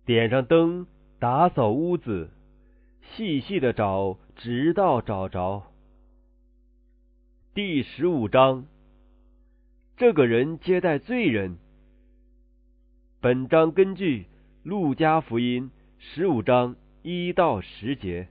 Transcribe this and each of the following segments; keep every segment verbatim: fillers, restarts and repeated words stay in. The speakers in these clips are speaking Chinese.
点上灯，打扫屋子，细细的找，直到找着。第十五章，这个人接待罪人。本章根据路加福音十五章一到十节。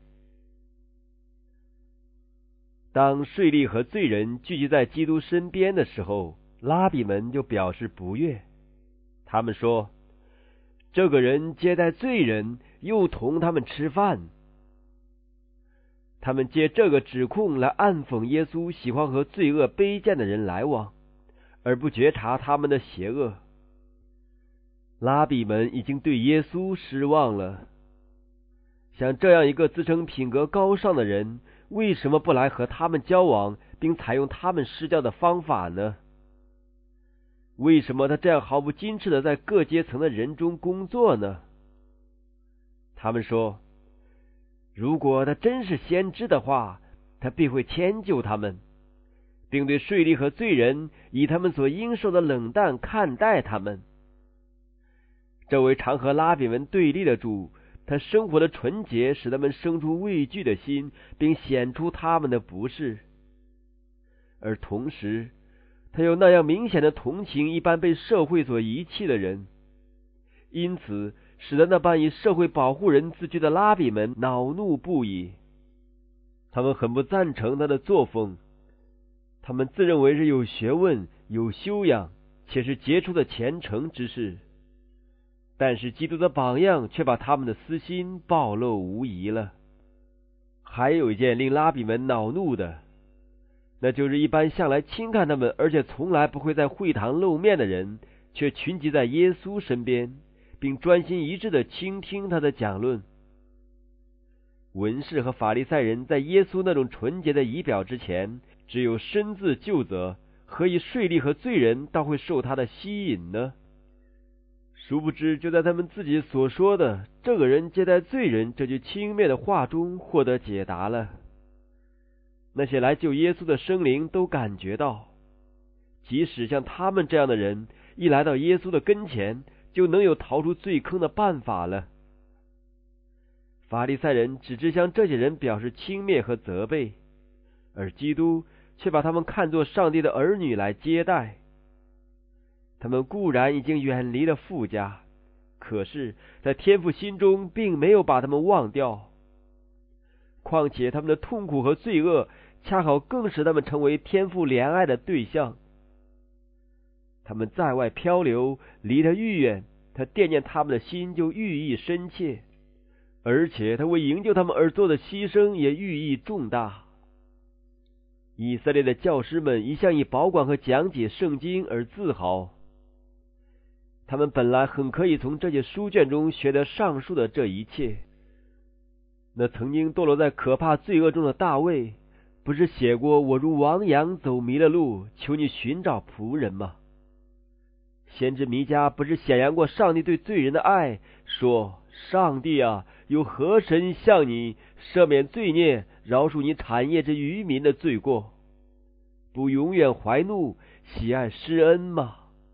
当税吏和罪人聚集在基督身边的时候，拉比们就表示不悦。他们说，这个人接待罪人，又同他们吃饭。他们借这个指控来暗讽耶稣喜欢和罪恶卑贱的人来往，而不觉察他们的邪恶。拉比们已经对耶稣失望了。像这样一个自称品格高尚的人，为什么不来和他们交往，并采用他们施教的方法呢？为什么他这样毫不矜持的在各阶层的人中工作呢？他们说，如果他真是先知的话，他必会迁就他们，并对税吏和罪人以他们所应受的冷淡看待他们。这位常和拉比们对立的主，他生活的纯洁使他们生出畏惧的心，并显出他们的不是。而同时，他有那样明显的同情一般被社会所遗弃的人，因此使得那般以社会保护人自居的拉比们恼怒不已。他们很不赞成他的作风，他们自认为是有学问、有修养，且是杰出的虔诚之士。但是基督的榜样却把他们的私心暴露无遗了。还有一件令拉比们恼怒的，那就是一般向来轻看他们，而且从来不会在会堂露面的人，却群集在耶稣身边，并专心一致地倾听他的讲论。文士和法利赛人在耶稣那种纯洁的仪表之前，只有身自救责，何以税吏和罪人倒会受他的吸引呢？殊不知，就在他们自己所说的这个人接待罪人这句轻蔑的话中获得解答了。那些来救耶稣的生灵都感觉到，即使像他们这样的人一来到耶稣的跟前，就能有逃出罪坑的办法了。法利赛人只知向这些人表示轻蔑和责备，而基督却把他们看作上帝的儿女来接待。他们固然已经远离了父家，可是在天父心中并没有把他们忘掉。况且他们的痛苦和罪恶恰好更使他们成为天父怜爱的对象。他们在外漂流，离他愈远，他惦念他们的心就愈益深切，而且他为营救他们而做的牺牲也愈益重大。以色列的教师们一向以保管和讲解圣经而自豪，他们本来很可以从这些书卷中学得上述的这一切。那曾经堕落在可怕罪恶中的大卫，不是写过我如亡羊走迷了路，求你寻找仆人吗？先知弥迦不是显扬过上帝对罪人的爱，说，上帝啊，有何神像你，赦免罪孽，饶恕你产业之渔民的罪过，不永远怀怒，喜爱施恩吗？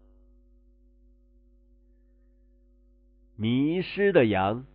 迷失的羊。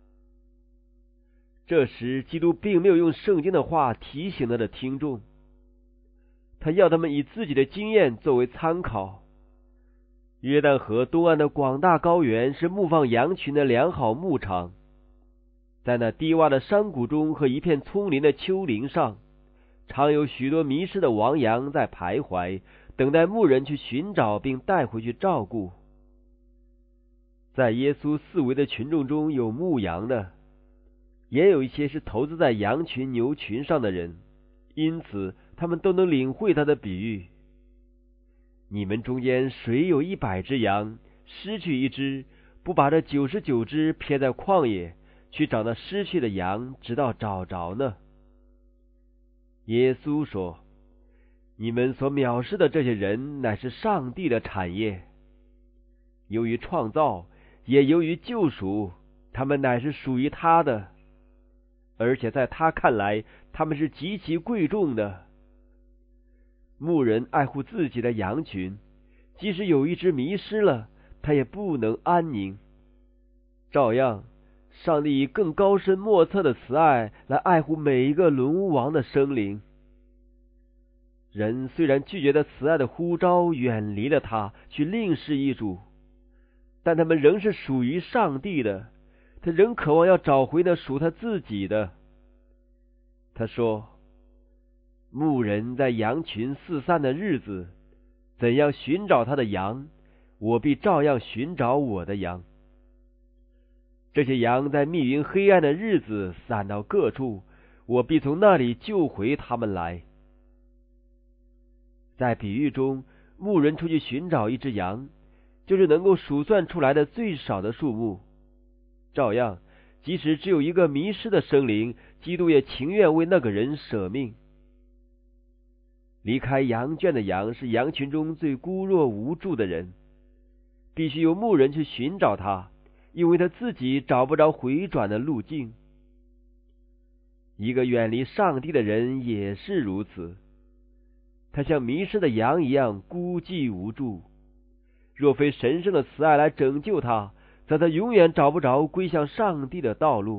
这时基督并没有用圣经的话提醒他的听众，他要他们以自己的经验作为参考。约旦河东岸的广大高原是牧放羊群的良好牧场，在那低洼的山谷中和一片葱林的丘陵上，常有许多迷失的亡羊在徘徊，等待牧人去寻找并带回去照顾。在耶稣四围的群众中有牧羊的，也有一些是投资在羊群牛群上的人，因此他们都能领会他的比喻。你们中间谁有一百只羊，失去一只，不把这九十九只撇在旷野，去找那失去的羊，直到找着呢？耶稣说，你们所藐视的这些人，乃是上帝的产业。由于创造，也由于救赎，他们乃是属于他的，而且在他看来，他们是极其贵重的。牧人爱护自己的羊群，即使有一只迷失了，他也不能安宁。 照样，上帝以更高深莫测的慈爱来爱护每一个沦亡的生灵。人虽然拒绝了慈爱的呼召，远离了他，去另事一主，但他们仍是属于上帝的，他仍渴望要找回那属他自己的。他说，牧人在羊群四散的日子，怎样寻找他的羊，我必照样寻找我的羊。这些羊在密云黑暗的日子散到各处，我必从那里救回他们来。在比喻中，牧人出去寻找一只羊，就是能够数算出来的最少的数目。照样，即使只有一个迷失的生灵，基督也情愿为那个人舍命。离开羊圈的羊是羊群中最孤弱无助的人，必须由牧人去寻找他，因为他自己找不着回转的路径。一个远离上帝的人也是如此，他像迷失的羊一样孤寂无助，若非神圣的慈爱来拯救他，则他永远找不着归向上帝的道路。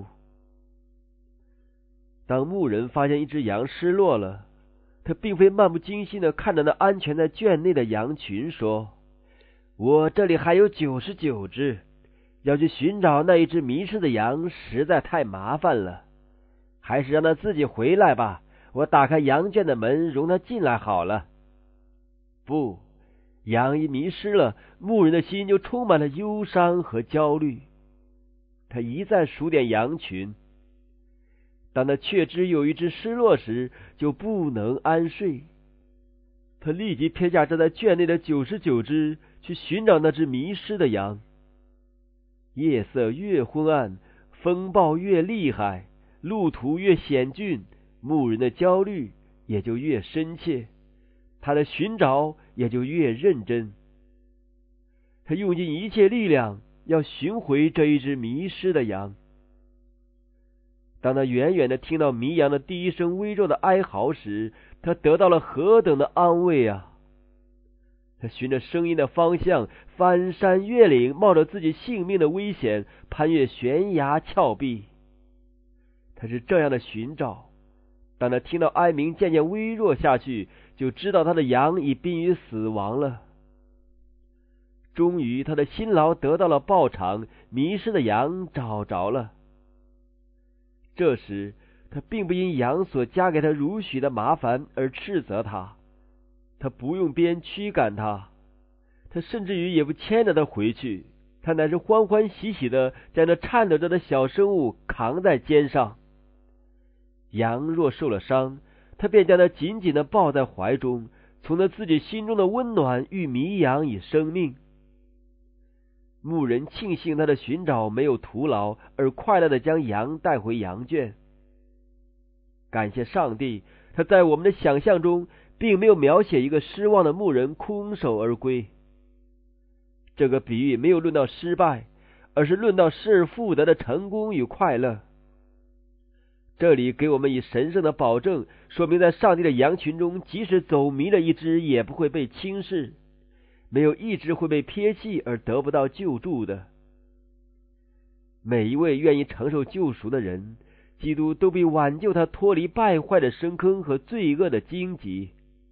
当牧人发现一只羊失落了，他并非漫不经心地看着那安全在圈内的羊群说，我这里还有九十九只，要去寻找那一只迷失的羊实在太麻烦了，还是让他自己回来吧，我打开羊圈的门容他进来好了。不，羊一迷失了，牧人的心就充满了忧伤和焦虑，他一再数点羊群，当他确知有一只失落时，就不能安睡。他立即撇下这在圈内的九十九只，去寻找那只迷失的羊。夜色越昏暗，风暴越厉害，路途越险峻，牧人的焦虑也就越深切，他的寻找也就越认真。他用尽一切力量要寻回这一只迷失的羊。当他远远地听到迷羊的第一声微弱的哀嚎时，他得到了何等的安慰啊！他循着声音的方向，翻山越岭，冒着自己性命的危险，攀越悬崖峭壁。他是这样的寻找，当他听到哀鸣渐渐微弱下去，就知道他的羊已濒于死亡了。终于他的辛劳得到了报偿，迷失的羊找着了。这时他并不因羊所加给他如许的麻烦而斥责他，他不用鞭驱赶他，他甚至于也不牵着他回去，他乃是欢欢喜喜的将那颤抖着的小生物扛在肩上。羊若受了伤，他便将它紧紧的抱在怀中，从他自己心中的温暖育迷羊以生命。牧人庆幸他的寻找没有徒劳，而快乐的将羊带回羊圈。感谢上帝，他在我们的想象中并没有描写一个失望的牧人空手而归。这个比喻没有论到失败，而是论到失而复得的成功与快乐。这里给我们以神圣的保证，说明在上帝的羊群中，即使走迷了一只，也不会被轻视，没有一只会被撇弃而得不到救助的。每一位愿意承受救赎的人，基督都必挽救他脱离败坏的深坑和罪恶的荆棘。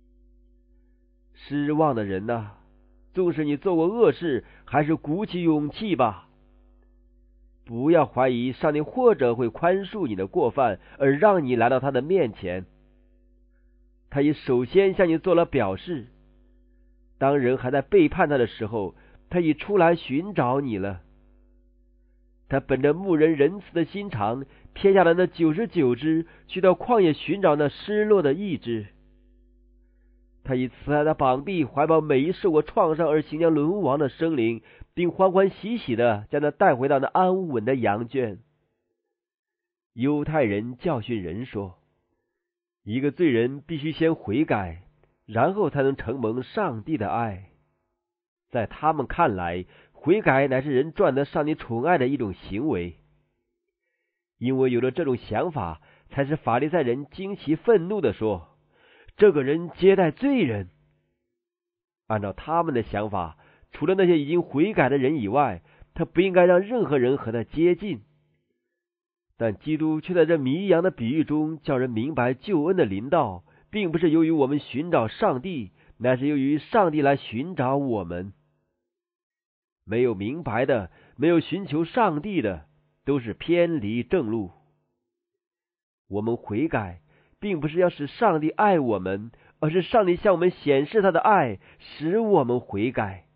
失望的人啊，纵使你做过恶事，还是鼓起勇气吧。不要怀疑上帝或者会宽恕你的过犯，而让你来到他的面前。他已首先向你做了表示，当人还在背叛他的时候，他已出来寻找你了。他本着牧人仁慈的心肠，撇下了那九十九只，去到旷野寻找那失落的一只。他以慈爱的膀臂怀抱每一受过创伤而行将沦亡的生灵，并欢欢喜喜的将他带回到那安稳的羊圈。犹太人教训人说，一个罪人必须先悔改，然后才能承蒙上帝的爱。在他们看来，悔改乃是人赚得上帝宠爱的一种行为。因为有了这种想法，才使法利赛人惊奇愤怒地说，这个人接待罪人。按照他们的想法，除了那些已经悔改的人以外， 他不应该让任何人和他接近。但基督却在这迷羊的比喻中叫人明白，救恩的临到并不是由于我们寻找上帝，乃是由于上帝来寻找我们。没有明白的，没有寻求上帝的，都是偏离正路。我们悔改并不是要使上帝爱我们，而是上帝向我们显示他的爱，使我们悔改。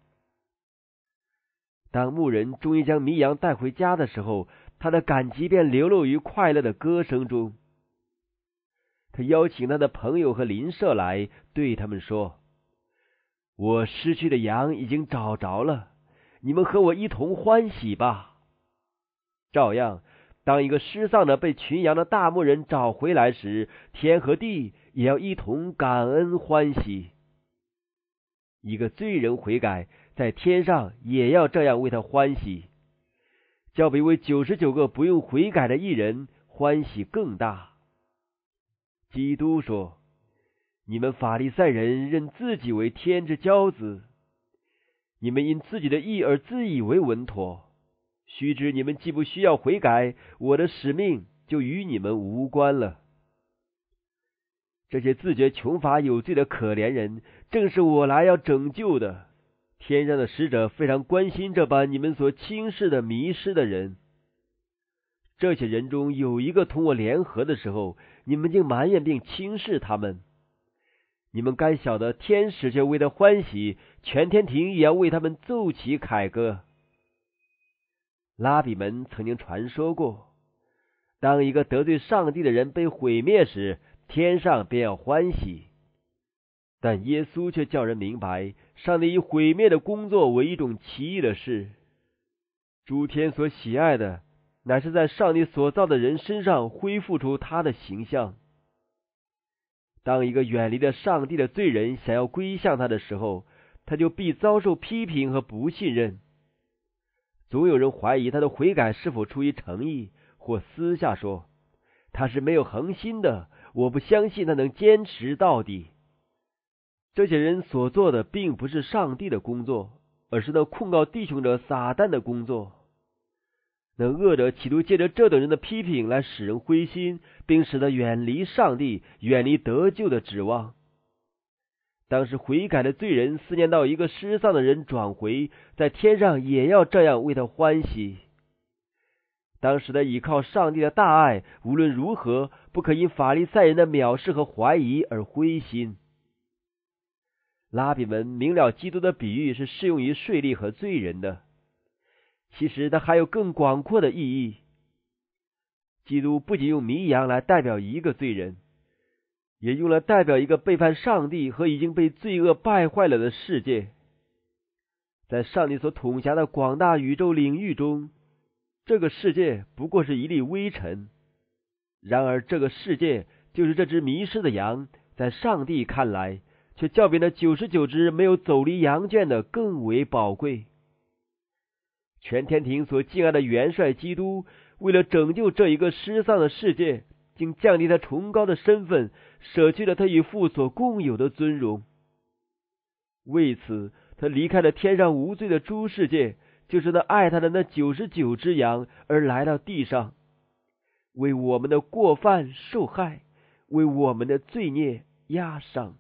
当牧人终于将迷羊带回家的时候，他的感激便流露于快乐的歌声中。他邀请他的朋友和邻舍来，对他们说：我失去的羊已经找着了，你们和我一同欢喜吧。照样，当一个失丧的被群羊的大牧人找回来时，天和地也要一同感恩欢喜。一个罪人悔改，在天上也要这样为他欢喜，较比为九十九个不用悔改的义人欢喜更大。基督说：你们法利赛人认自己为天之骄子，你们因自己的义而自以为稳妥，须知你们既不需要悔改，我的使命就与你们无关了。这些自觉穷乏有罪的可怜人，正是我来要拯救的。天上的使者非常关心这般你们所轻视的迷失的人。这些人中有一个同我联合的时候，你们竟埋怨并轻视他们。你们该晓得，天使却为他欢喜，全天庭也要为他们奏起凯歌。拉比们曾经传说过，当一个得罪上帝的人被毁灭时，天上便要欢喜。但耶稣却叫人明白，上帝以毁灭的工作为一种奇异的事。诸天所喜爱的，乃是在上帝所造的人身上恢复出他的形象。当一个远离了上帝的罪人想要归向他的时候，他就必遭受批评和不信任。总有人怀疑他的悔改是否出于诚意，或私下说他是没有恒心的，我不相信他能坚持到底。这些人所做的并不是上帝的工作，而是那控告弟兄者撒旦的工作。那恶者企图借着这等人的批评来使人灰心，并使他远离上帝，远离得救的指望。当时悔改的罪人思念到一个失丧的人转回，在天上也要这样为他欢喜。当时的倚靠上帝的大爱，无论如何不可因法利赛人的藐视和怀疑而灰心。拉比们明了基督的比喻是适用于税吏和罪人的，其实它还有更广阔的意义。基督不仅用迷羊来代表一个罪人，也用来代表一个背叛上帝和已经被罪恶败坏了的世界。在上帝所统辖的广大宇宙领域中，这个世界不过是一粒微尘。然而这个世界就是这只迷失的羊，在上帝看来却较比那九十九只没有走离羊圈的更为宝贵。全天庭所敬爱的元帅基督，为了拯救这一个失丧的世界，竟降低他崇高的身份，舍去了他与父所共有的尊荣。为此，他离开了天上无罪的诸世界，就是那爱他的那九十九只羊，而来到地上，为我们的过犯受害，为我们的罪孽压伤。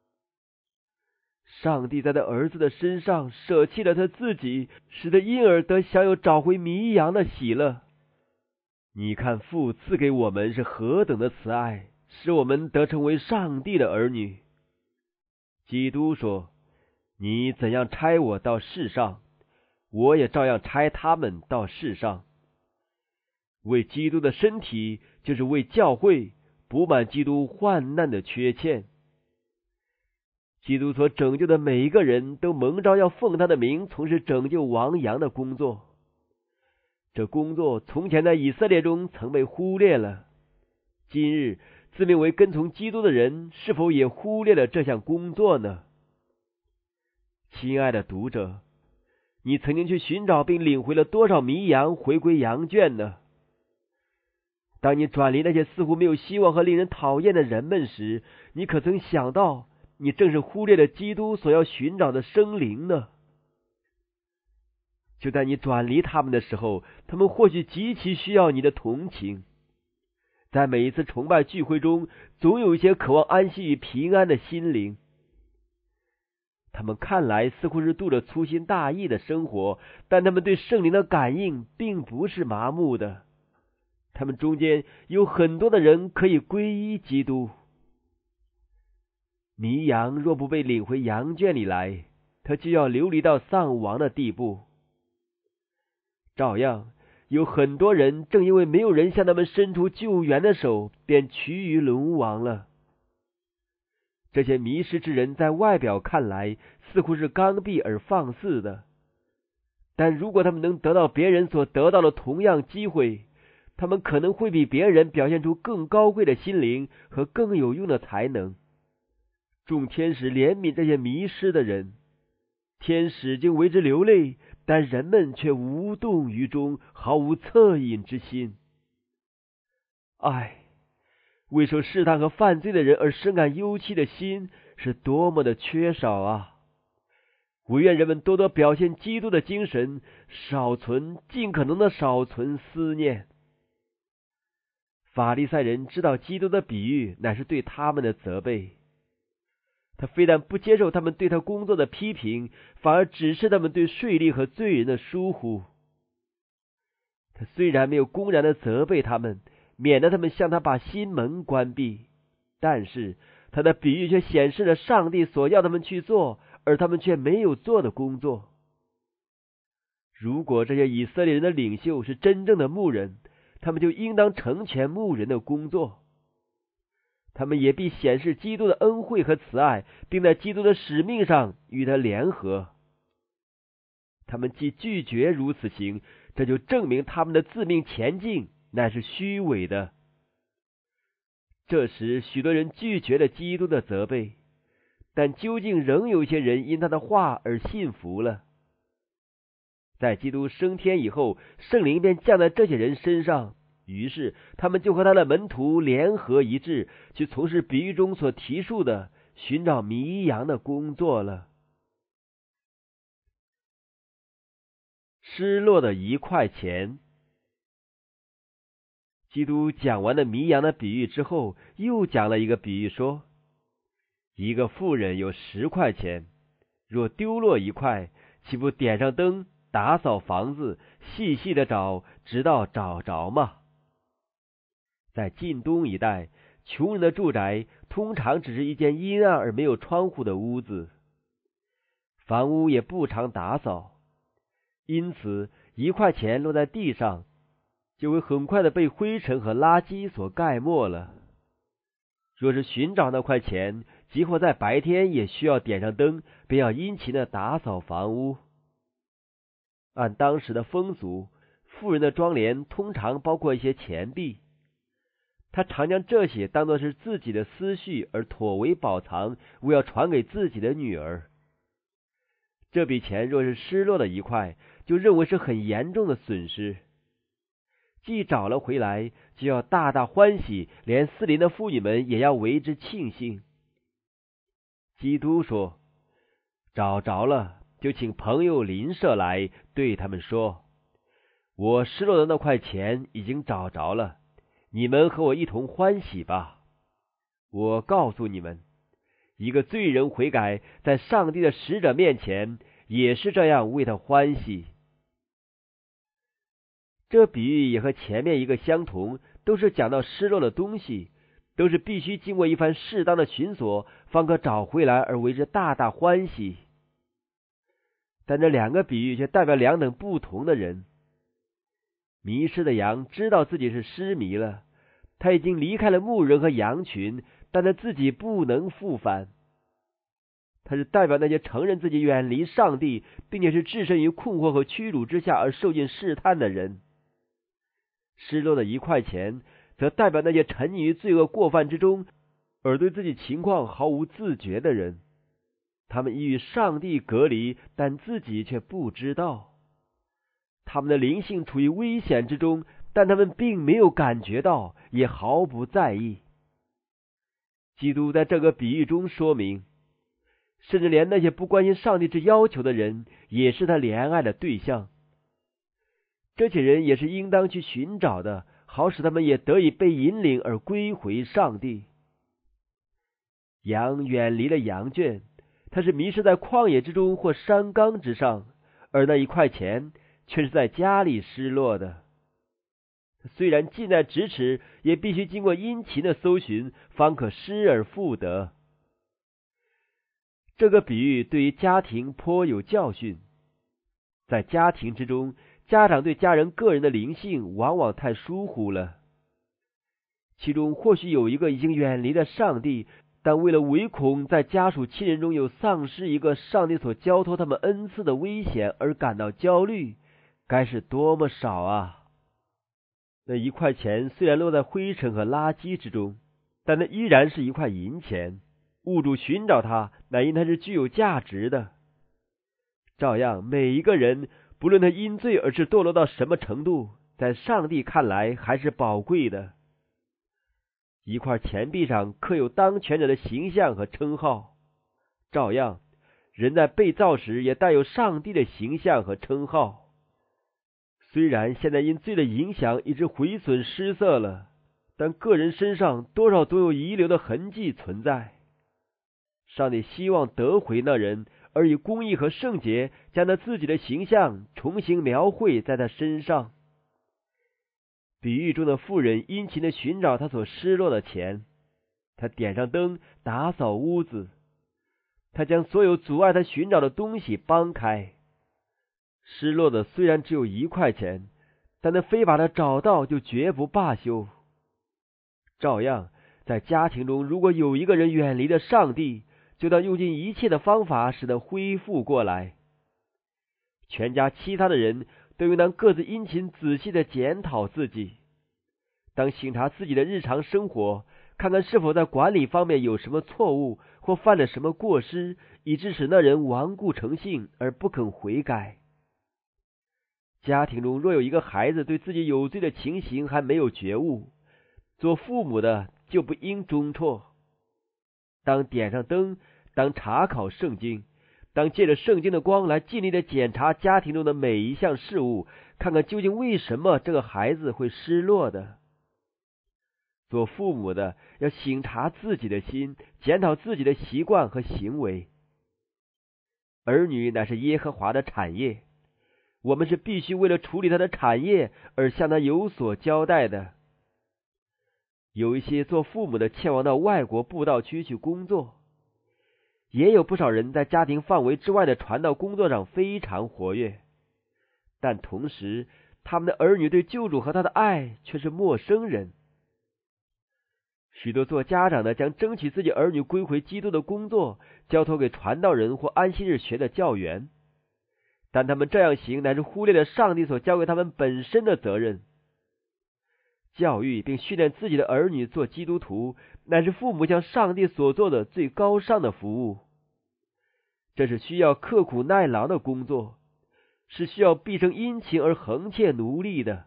上帝在他儿子的身上舍弃了他自己，使得因而得享有找回迷羊的喜乐。你看父赐给我们是何等的慈爱，使我们得成为上帝的儿女。基督说：你怎样差我到世上，我也照样差他们到世上。为基督的身体，就是为教会补满基督患难的缺欠。基督所拯救的每一个人都蒙召要奉他的名从事拯救亡羊的工作。这工作从前在以色列中曾被忽略了，今日自命为跟从基督的人是否也忽略了这项工作呢？亲爱的读者，你曾经去寻找并领回了多少迷羊回归羊圈呢？当你转离那些似乎没有希望和令人讨厌的人们时，你可曾想到你正是忽略了基督所要寻找的生灵呢？ 就在你转离他们的时候，他们或许极其需要你的同情。在每一次崇拜聚会中，总有一些渴望安息与平安的心灵。他们看来似乎是度着粗心大意的生活，但他们对圣灵的感应并不是麻木的。他们中间有很多的人可以皈依基督。迷羊若不被领回羊圈里来，他就要流离到丧亡的地步。照样有很多人正因为没有人向他们伸出救援的手，便趋于沦亡了。这些迷失之人在外表看来似乎是刚愎而放肆的，但如果他们能得到别人所得到的同样机会，他们可能会比别人表现出更高贵的心灵和更有用的才能。众天使怜悯这些迷失的人，天使竟为之流泪，但人们却无动于衷，毫无恻隐之心。唉，为受试探和犯罪的人而深感忧戚的心是多么的缺少啊！唯愿人们多多表现基督的精神，少存尽可能的少存思念。法利赛人知道基督的比喻乃是对他们的责备，他非但不接受他们对他工作的批评，反而指示他们对税吏和罪人的疏忽。他虽然没有公然的责备他们，免得他们向他把心门关闭，但是他的比喻却显示了上帝所要他们去做，而他们却没有做的工作。如果这些以色列人的领袖是真正的牧人，他们就应当成全牧人的工作。他们也必显示基督的恩惠和慈爱，并在基督的使命上与他联合。他们既拒绝如此行，这就证明他们的自命前进乃是虚伪的。这时许多人拒绝了基督的责备，但究竟仍有一些人因他的话而信服了。在基督升天以后，圣灵便降在这些人身上，于是他们就和他的门徒联合一致，去从事比喻中所提述的寻找迷羊的工作了。失落的一块钱。基督讲完了迷羊的比喻之后，又讲了一个比喻，说一个妇人有十块钱，若丢落一块，岂不点上灯，打扫房子，细细的找，直到找着吗？在近东一带，穷人的住宅通常只是一间阴暗而没有窗户的屋子，房屋也不常打扫，因此一块钱落在地上，就会很快的被灰尘和垃圾所盖没了。若是寻找那块钱，即或在白天也需要点上灯，便要殷勤的打扫房屋。按当时的风俗，富人的庄帘通常包括一些钱币，他常将这些当作是自己的思绪而妥为保藏，为要传给自己的女儿。这笔钱若是失落了一块，就认为是很严重的损失，既找了回来，就要大大欢喜，连四邻的妇女们也要为之庆幸。基督说，找着了，就请朋友邻舍来，对他们说，我失落的那块钱已经找着了，你们和我一同欢喜吧。我告诉你们，一个罪人悔改，在上帝的使者面前也是这样为他欢喜。这比喻也和前面一个相同，都是讲到失落的东西，都是必须经过一番适当的寻索，方可找回来，而为之大大欢喜。但这两个比喻却代表两等不同的人。迷失的羊知道自己是失迷了，他已经离开了牧人和羊群，但他自己不能复返。他是代表那些承认自己远离上帝，并且是置身于困惑和屈辱之下而受尽试探的人。失落的一块钱则代表那些沉溺于罪恶过犯之中，而对自己情况毫无自觉的人。他们已与上帝隔离，但自己却不知道。他们的灵性处于危险之中，但他们并没有感觉到，也毫不在意。基督在这个比喻中说明，甚至连那些不关心上帝之要求的人，也是他怜爱的对象， 这些人也是应当去寻找的，好使他们也得以被引领而归回上帝。羊远离了羊圈，它是迷失在旷野之中或山冈之上，而那一块钱却是在家里失落的。虽然近在咫尺，也必须经过殷勤的搜寻，方可失而复得。这个比喻对于家庭颇有教训。在家庭之中，家长对家人个人的灵性往往太疏忽了。其中或许有一个已经远离了上帝，但为了唯恐在家属亲人中有丧失一个上帝所交托他们恩赐的危险而感到焦虑，该是多么少啊！那一块钱虽然落在灰尘和垃圾之中，但那依然是一块银钱。物主寻找它，乃因它是具有价值的。照样，每一个人，不论他因罪而是堕落到什么程度，在上帝看来还是宝贵的。一块钱币上刻有当权者的形象和称号，照样，人在被造时也带有上帝的形象和称号。虽然现在因罪的影响已经毁损失色了，但个人身上多少都有遗留的痕迹存在。上帝希望得回那人，而以公义和圣洁将他自己的形象重新描绘在他身上。比喻中的妇人殷勤地寻找他所失落的钱，他点上灯，打扫屋子，他将所有阻碍他寻找的东西搬开。失落的虽然只有一块钱，但他非把它找到就绝不罢休。照样，在家庭中，如果有一个人远离了上帝，就当用尽一切的方法使他恢复过来。全家其他的人都应当各自殷勤仔细的检讨自己，当省察自己的日常生活，看看是否在管理方面有什么错误，或犯了什么过失，以致使那人顽固成性而不肯悔改。家庭中若有一个孩子对自己有罪的情形还没有觉悟，做父母的就不应中辍。当点上灯，当查考圣经，当借着圣经的光来尽力的检查家庭中的每一项事物，看看究竟为什么这个孩子会失落的。做父母的要省察自己的心，检讨自己的习惯和行为。儿女乃是耶和华的产业，我们是必须为了处理他的产业而向他有所交代的。有一些做父母的前往到外国布道区去工作，也有不少人在家庭范围之外的传道工作上非常活跃，但同时他们的儿女对救主和他的爱却是陌生人。许多做家长的将争取自己儿女归回基督的工作交托给传道人或安息日学的教员，但他们这样行乃是忽略了上帝所交给他们本身的责任。教育并训练自己的儿女做基督徒，乃是父母向上帝所做的最高尚的服务。这是需要刻苦耐劳的工作，是需要毕生殷勤而恒切努力的。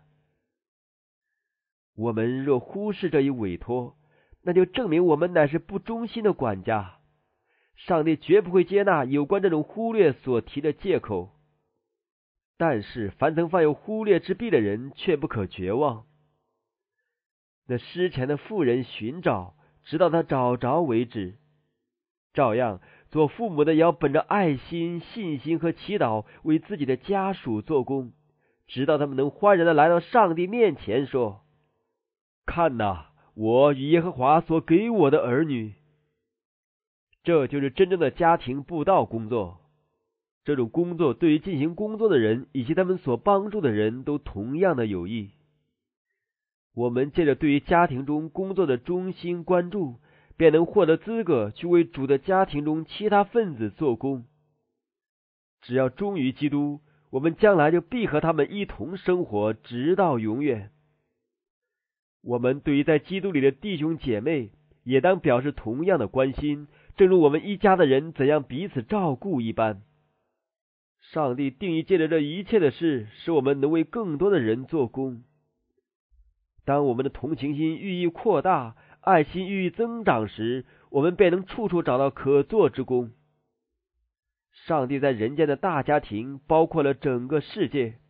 我们若忽视这一委托，那就证明我们乃是不忠心的管家。上帝绝不会接纳有关这种忽略所提的借口。但是凡曾犯有忽略之弊的人，却不可绝望。那失钱的妇人寻找，直到他找着为止。照样，做父母的也要本着爱心、信心和祈祷，为自己的家属做工，直到他们能欢然的来到上帝面前，说：看哪，我与耶和华所给我的儿女。这就是真正的家庭布道工作。这种工作对于进行工作的人以及他们所帮助的人都同样的有益。我们借着对于家庭中工作的忠心关注，便能获得资格去为主的家庭中其他分子做工。只要忠于基督，我们将来就必和他们一同生活，直到永远。我们对于在基督里的弟兄姐妹，也当表示同样的关心，正如我们一家的人怎样彼此照顾一般。上帝定义借着这一切的事，使我们能为更多的人做工。当我们的同情心愈益扩大，爱心愈益增长时，我们便能处处找到可做之功。上帝在人间的大家庭包括了整个世界，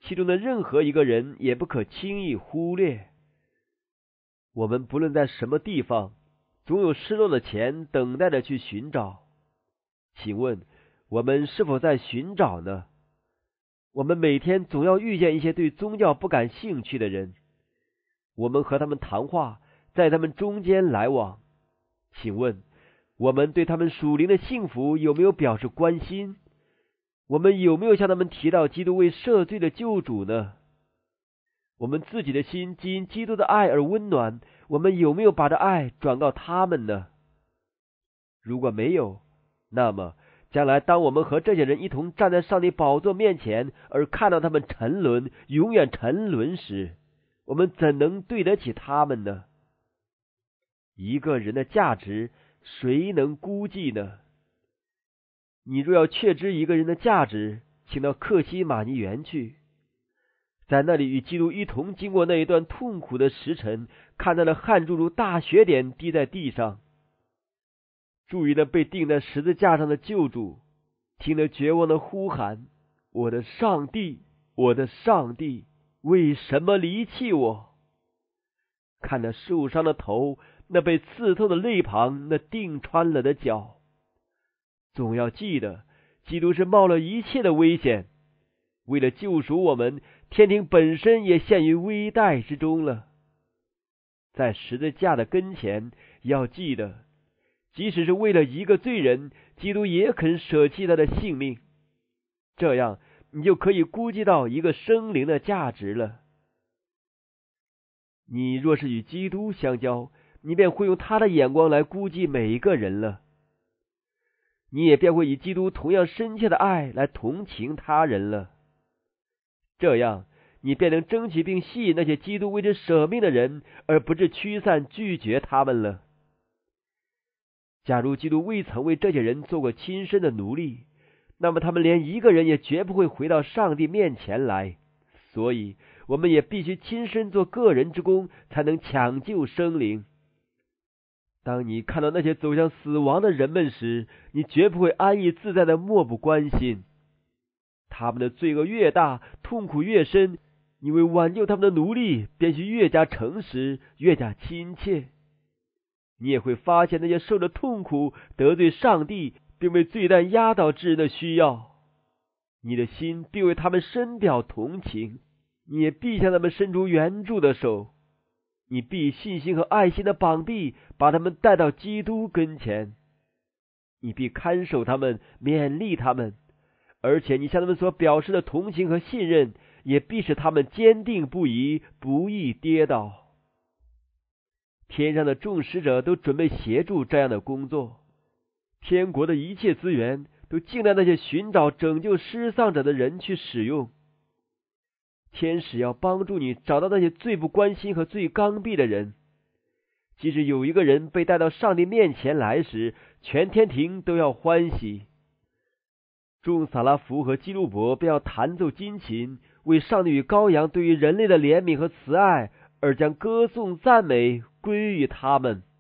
其中的任何一个人也不可轻易忽略。我们不论在什么地方，总有失落的钱等待着去寻找。请问，我们是否在寻找呢？我们每天总要遇见一些对宗教不感兴趣的人，我们和他们谈话，在他们中间来往。请问，我们对他们属灵的幸福有没有表示关心？我们有没有向他们提到基督为赦罪的救主呢？我们自己的心既因基督的爱而温暖，我们有没有把这爱转告他们呢？如果没有，那么将来当我们和这些人一同站在上帝宝座面前，而看到他们沉沦，永远沉沦时，我们怎能对得起他们呢？一个人的价值，谁能估计呢？你若要确知一个人的价值，请到克西马尼园去，在那里与基督一同经过那一段痛苦的时辰，看到了汗珠如大雪点滴在地上，注意了被钉在十字架上的救主，听了绝望的呼喊：我的上帝，我的上帝，为什么离弃我？看那受伤的头，那被刺透的肋旁，那钉穿了的脚。总要记得，基督是冒了一切的危险，为了救赎我们，天庭本身也陷于危殆之中了。在十字架的跟前，要记得，即使是为了一个罪人，基督也肯舍弃他的性命。这样，你就可以估计到一个生灵的价值了。你若是与基督相交，你便会用他的眼光来估计每一个人了。你也便会以基督同样深切的爱来同情他人了。这样，你便能争取并吸引那些基督为之舍命的人，而不是驱散拒绝他们了。假如基督未曾为这些人做过亲身的奴隶，那么他们连一个人也绝不会回到上帝面前来。所以，我们也必须亲身做个人之功，才能抢救生灵。当你看到那些走向死亡的人们时，你绝不会安逸自在的漠不关心。他们的罪恶越大，痛苦越深，你为挽救他们的努力便须越加诚实，越加亲切。你也会发现那些受着痛苦、得罪上帝并被罪担压倒之人的需要，你的心必为他们深表同情，你也必向他们伸出援助的手。你必以信心和爱心的膀臂把他们带到基督跟前，你必看守他们，勉励他们，而且你向他们所表示的同情和信任，也必使他们坚定不移，不易跌倒。天上的众使者都准备协助这样的工作，天国的一切资源都尽量那些寻找拯救失丧者的人去使用。天使要帮助你找到那些最不关心和最刚愎的人。即使有一个人被带到上帝面前来时，全天庭都要欢喜。众撒拉弗和基路伯便要弹奏金琴，为上帝与羔羊对于人类的怜悯和慈爱，而将歌颂赞美归于他们。